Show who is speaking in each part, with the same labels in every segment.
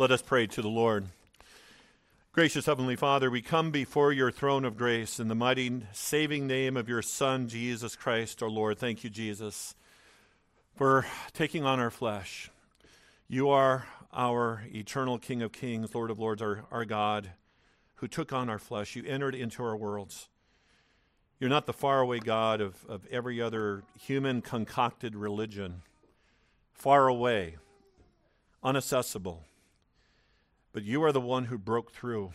Speaker 1: Let us pray to the Lord. Gracious Heavenly Father, we come before your throne of grace in the mighty saving name of your Son, Jesus Christ, our Lord. Thank you, Jesus, for taking on our flesh. You are our eternal King of Kings, Lord of Lords, our God, who took on our flesh. You entered into our worlds. You're not the faraway God of every other human concocted religion, far away, inaccessible. But you are the one who broke through,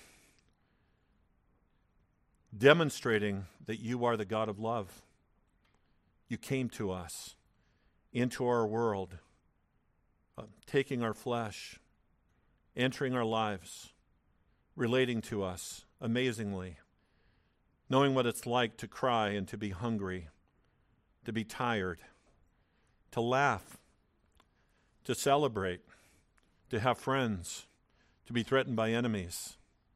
Speaker 1: demonstrating that you are the God of love. You came to us, into our world, taking our flesh, entering our lives, relating to us amazingly, knowing what it's like to cry and to be hungry, to be tired, to laugh, to celebrate, to have friends, to be threatened by enemies,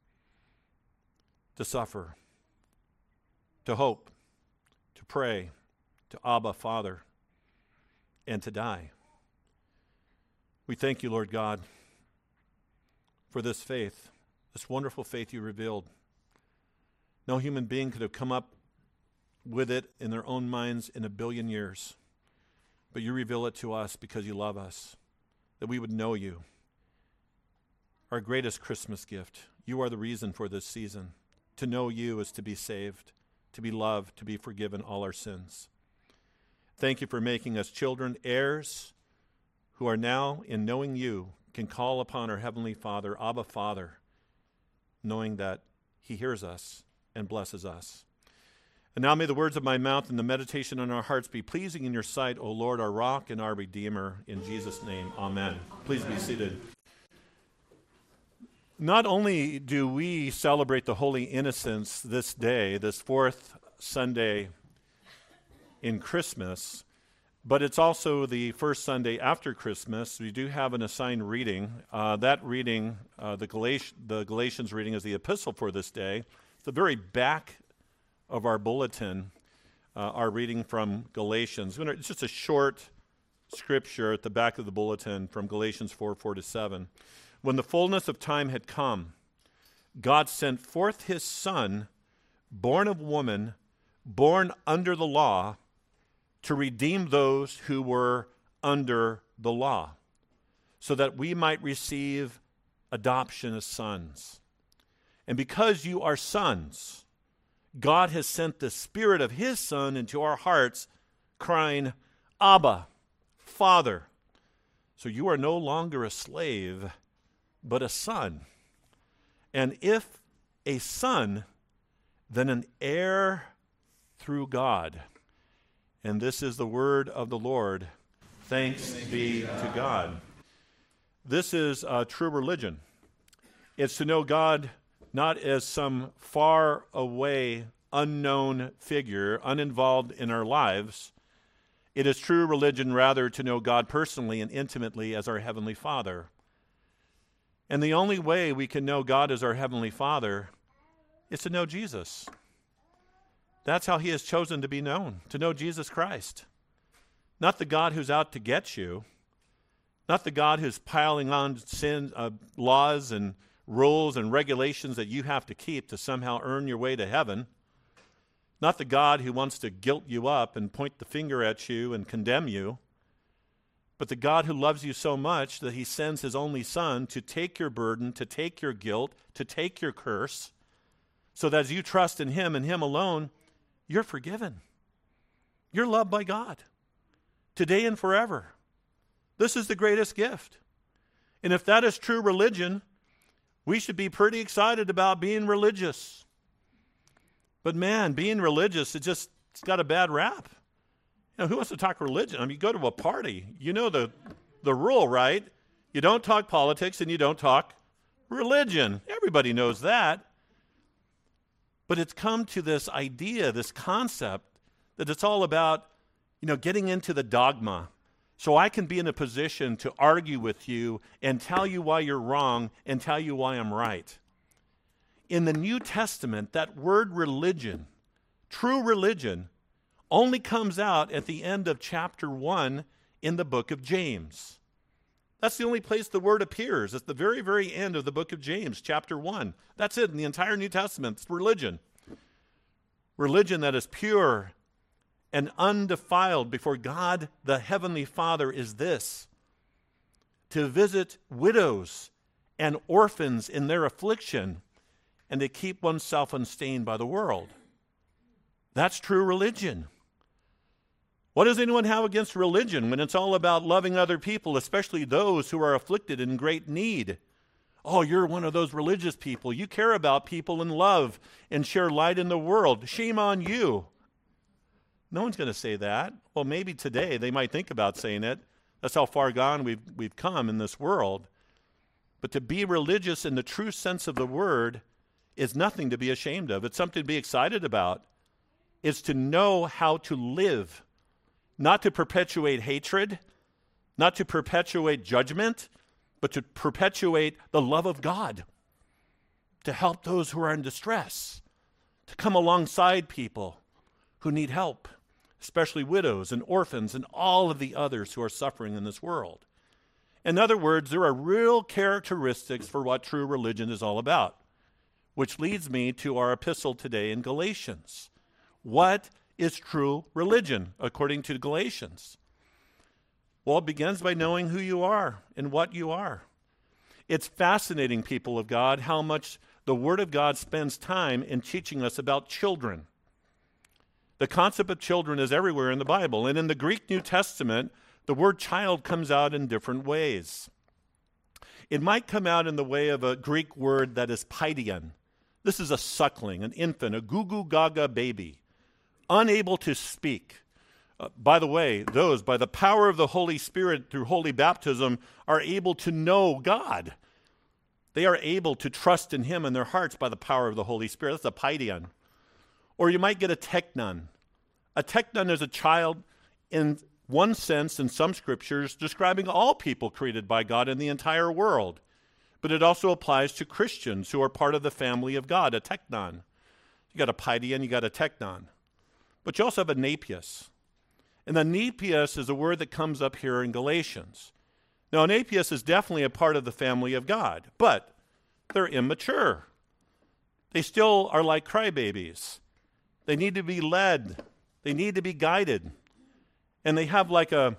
Speaker 1: to suffer, to hope, to pray, to Abba, Father, and to die. We thank you, Lord God, for this faith, this wonderful faith you revealed. No human being could have come up with it in their own minds in 1 billion years. But you reveal it to us because you love us, that we would know you. Our greatest Christmas gift. You are the reason for this season. To know you is to be saved, to be loved, to be forgiven all our sins. Thank you for making us children, heirs, who are now, in knowing you, can call upon our Heavenly Father, Abba Father, knowing that he hears us and blesses us. And now may the words of my mouth and the meditation in our hearts be pleasing in your sight, O Lord, our rock and our Redeemer. In Jesus' name, amen. Please be seated. Not only do we celebrate the Holy Innocents this day, this fourth Sunday in Christmas, but it's also the first Sunday after Christmas. We do have an assigned reading. That reading, the Galatians reading, is the epistle for this day. It's the very back of our bulletin, our reading from Galatians. It's just a short scripture at the back of the bulletin from Galatians 4:4-7. When the fullness of time had come, God sent forth his Son, born of woman, born under the law, to redeem those who were under the law, so that we might receive adoption as sons. And because you are sons, God has sent the Spirit of his Son into our hearts, crying, Abba, Father. So you are no longer a slave, but a son. And if a son, then an heir through God. And this is the word of the Lord. Thanks be to God. This is a true religion. It's to know God not as some far away, unknown figure, uninvolved in our lives. It is true religion rather to know God personally and intimately as our Heavenly Father. And the only way we can know God as our Heavenly Father is to know Jesus. That's how he has chosen to be known, to know Jesus Christ. Not the God who's out to get you, not the God who's piling on laws and rules and regulations that you have to keep to somehow earn your way to heaven, not the God who wants to guilt you up and point the finger at you and condemn you, but the God who loves you so much that he sends his only Son to take your burden, to take your guilt, to take your curse, so that as you trust in him and him alone, you're forgiven. You're loved by God, today and forever. This is the greatest gift. And if that is true religion, we should be pretty excited about being religious. But man, being religious, it's got a bad rap. You know, who wants to talk religion? I mean, you go to a party, you know the rule, right? You don't talk politics and you don't talk religion. Everybody knows that. But it's come to this idea, this concept, that it's all about, getting into the dogma. So I can be in a position to argue with you and tell you why you're wrong and tell you why I'm right. In the New Testament, that word religion, true religion, only comes out at the end of chapter 1 in the book of James. That's the only place the word appears. It's the very, very end of the book of James, chapter 1. That's it in the entire New Testament. It's religion. Religion that is pure and undefiled before God, the Heavenly Father, is this: to visit widows and orphans in their affliction and to keep oneself unstained by the world. That's true religion. What does anyone have against religion when it's all about loving other people, especially those who are afflicted in great need? Oh, you're one of those religious people. You care about people and love and share light in the world. Shame on you. No one's going to say that. Well, maybe today they might think about saying it. That's how far gone we've come in this world. But to be religious in the true sense of the word is nothing to be ashamed of. It's something to be excited about. It's to know how to live, not to perpetuate hatred, not to perpetuate judgment, but to perpetuate the love of God, to help those who are in distress, to come alongside people who need help, especially widows and orphans and all of the others who are suffering in this world. In other words, there are real characteristics for what true religion is all about, which leads me to our epistle today in Galatians. What is true religion according to Galatians? Well, it begins by knowing who you are and what you are. It's fascinating, people of God, how much the Word of God spends time in teaching us about children. The concept of children is everywhere in the Bible, and in the Greek New Testament, the word child comes out in different ways. It might come out in the way of a Greek word that is paidion. This is a suckling, an infant, a goo-goo gaga baby, unable to speak. By the way, those, by the power of the Holy Spirit through holy baptism, are able to know God. They are able to trust in Him in their hearts by the power of the Holy Spirit. That's a paidion. Or you might get a teknon. A teknon is a child, in one sense, in some scriptures, describing all people created by God in the entire world. But it also applies to Christians who are part of the family of God, a teknon. You got a paidion, you got a teknon. But you also have a nepios. And the nepios is a word that comes up here in Galatians. Now, a nepios is definitely a part of the family of God, but they're immature. They still are like crybabies. They need to be led. They need to be guided. And they have like a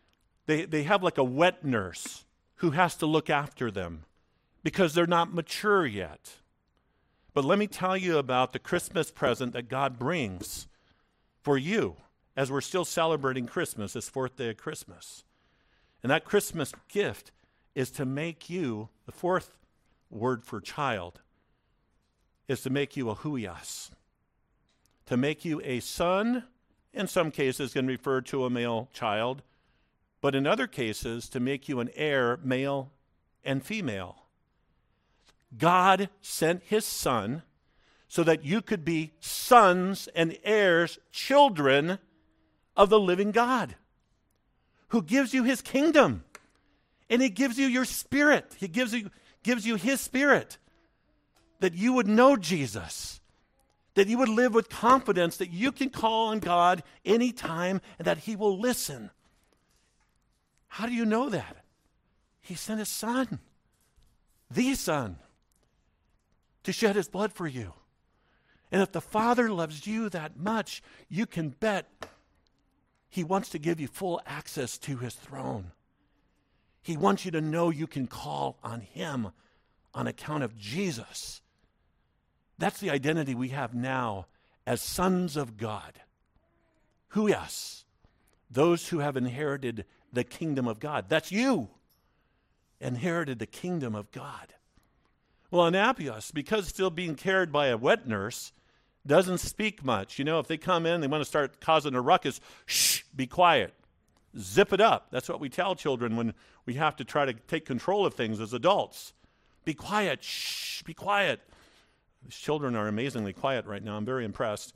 Speaker 1: wet nurse who has to look after them because they're not mature yet. But let me tell you about the Christmas present that God brings for you as we're still celebrating Christmas, this fourth day of Christmas. And that Christmas gift is to make you, the fourth word for child, is to make you a huios, to make you a son. In some cases can refer to a male child, but in other cases to make you an heir, male and female. God sent His Son so that you could be sons and heirs, children of the living God, who gives you His kingdom, and He gives you your spirit. He gives you His Spirit, that you would know Jesus, that you would live with confidence that you can call on God anytime and that He will listen. How do you know that? He sent His Son, the Son, to shed His blood for you. And if the Father loves you that much, you can bet He wants to give you full access to His throne. He wants you to know you can call on Him on account of Jesus. That's the identity we have now as sons of God. Huios, those who have inherited the kingdom of God. That's you, inherited the kingdom of God. Well, an apios, because still being cared by a wet nurse, doesn't speak much. You know, if they come in, they want to start causing a ruckus, shh, be quiet. Zip it up. That's what we tell children when we have to try to take control of things as adults. Be quiet, shh, be quiet. These children are amazingly quiet right now. I'm very impressed.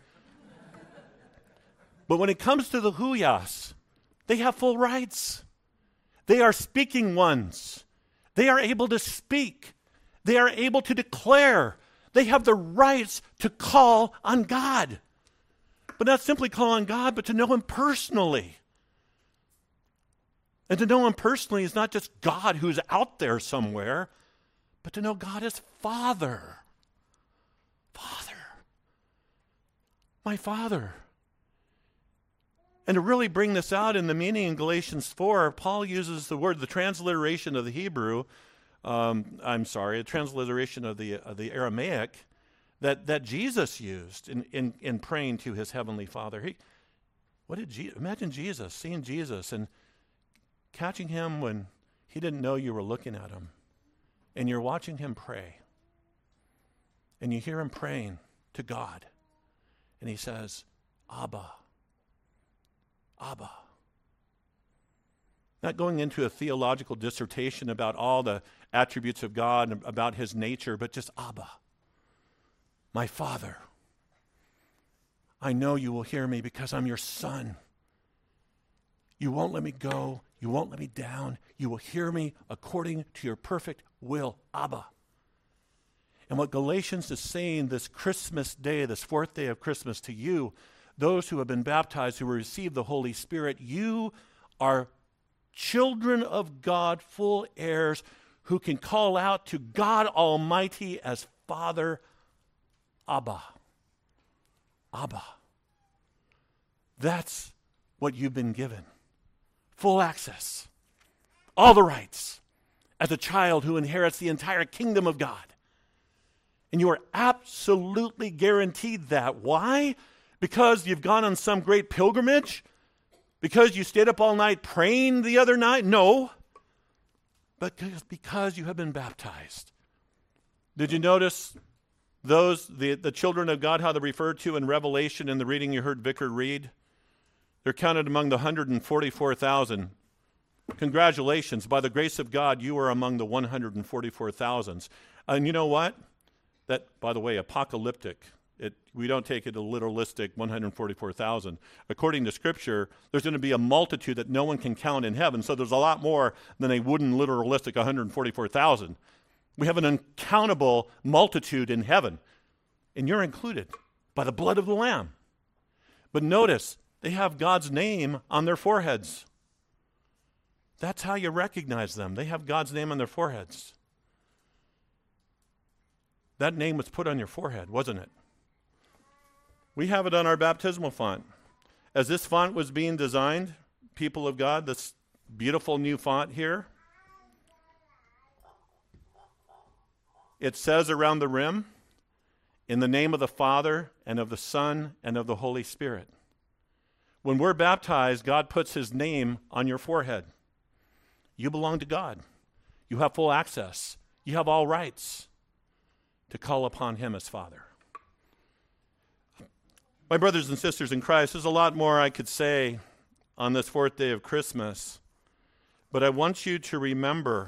Speaker 1: But when it comes to the huios, they have full rights. They are speaking ones. They are able to speak. They are able to declare. They have the rights to call on God. But not simply call on God, but to know Him personally. And to know him personally is not just God who's out there somewhere, but to know God as Father. Father. My Father. And to really bring this out in the meaning in Galatians 4, Paul uses the word, the transliteration of the Hebrew, a transliteration of the Aramaic that Jesus used in praying to his heavenly Father. Imagine Jesus, seeing Jesus and catching him when he didn't know you were looking at him. And you're watching him pray. And you hear him praying to God. And he says, Abba. Abba. Not going into a theological dissertation about all the attributes of God and about his nature, but just Abba. My Father. I know you will hear me because I'm your son. You won't let me go. You won't let me down. You will hear me according to your perfect will, Abba. And what Galatians is saying this Christmas day, this fourth day of Christmas to you, those who have been baptized, who receive the Holy Spirit, you are children of God, full heirs, who can call out to God Almighty as Father, Abba. Abba. That's what you've been given. Full access. All the rights. As a child who inherits the entire kingdom of God. And you are absolutely guaranteed that. Why? Because you've gone on some great pilgrimage? Because you stayed up all night praying the other night? No. But because you have been baptized. Did you notice the children of God, how they're referred to in Revelation in the reading you heard Vicar read? They're counted among the 144,000. Congratulations. By the grace of God, you are among the 144,000s. And you know what? That, by the way, apocalyptic. We don't take it a literalistic 144,000. According to Scripture, there's going to be a multitude that no one can count in heaven. So there's a lot more than a wooden literalistic 144,000. We have an uncountable multitude in heaven. And you're included by the blood of the Lamb. But notice, they have God's name on their foreheads. That's how you recognize them. They have God's name on their foreheads. That name was put on your forehead, wasn't it? We have it on our baptismal font. As this font was being designed, people of God, this beautiful new font here, it says around the rim, in the name of the Father and of the Son and of the Holy Spirit. When we're baptized, God puts his name on your forehead. You belong to God. You have full access. You have all rights to call upon him as Father. My brothers and sisters in Christ, there's a lot more I could say on this fourth day of Christmas, but I want you to remember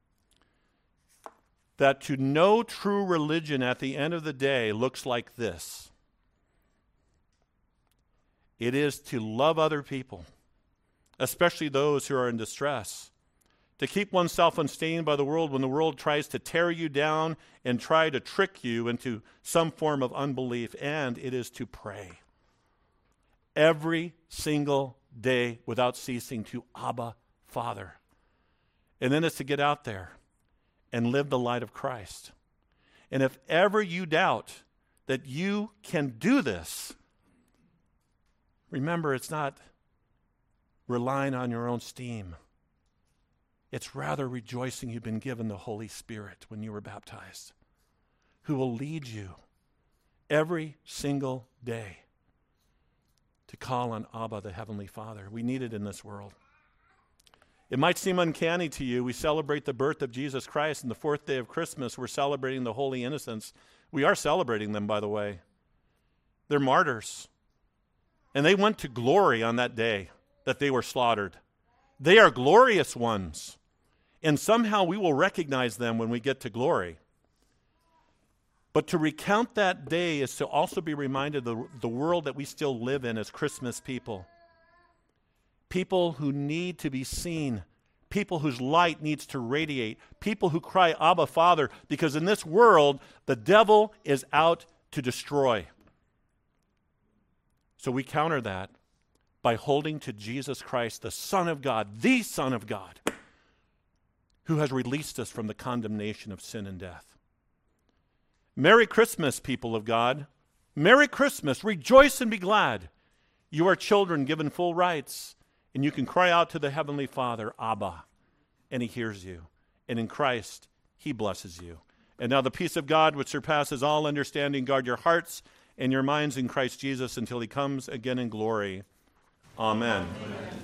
Speaker 1: that to know true religion at the end of the day looks like this. It is to love other people, especially those who are in distress, to keep oneself unstained by the world when the world tries to tear you down and try to trick you into some form of unbelief, and it is to pray every single day without ceasing to Abba, Father. And then it's to get out there and live the light of Christ. And if ever you doubt that you can do this, remember, it's not relying on your own steam. It's rather rejoicing you've been given the Holy Spirit when you were baptized, who will lead you every single day to call on Abba, the Heavenly Father. We need it in this world. It might seem uncanny to you. We celebrate the birth of Jesus Christ, and the fourth day of Christmas, we're celebrating the holy innocents. We are celebrating them, by the way. They're martyrs. And they went to glory on that day that they were slaughtered. They are glorious ones. And somehow we will recognize them when we get to glory. But to recount that day is to also be reminded of the world that we still live in as Christmas people. People who need to be seen. People whose light needs to radiate. People who cry, Abba, Father, because in this world, the devil is out to destroy. So we counter that by holding to Jesus Christ, the Son of God, the Son of God, who has released us from the condemnation of sin and death. Merry Christmas, people of God. Merry Christmas. Rejoice and be glad. You are children given full rights, and you can cry out to the Heavenly Father, Abba, and He hears you. And in Christ, He blesses you. And now the peace of God, which surpasses all understanding, guard your hearts and your minds in Christ Jesus until He comes again in glory. Amen. Amen.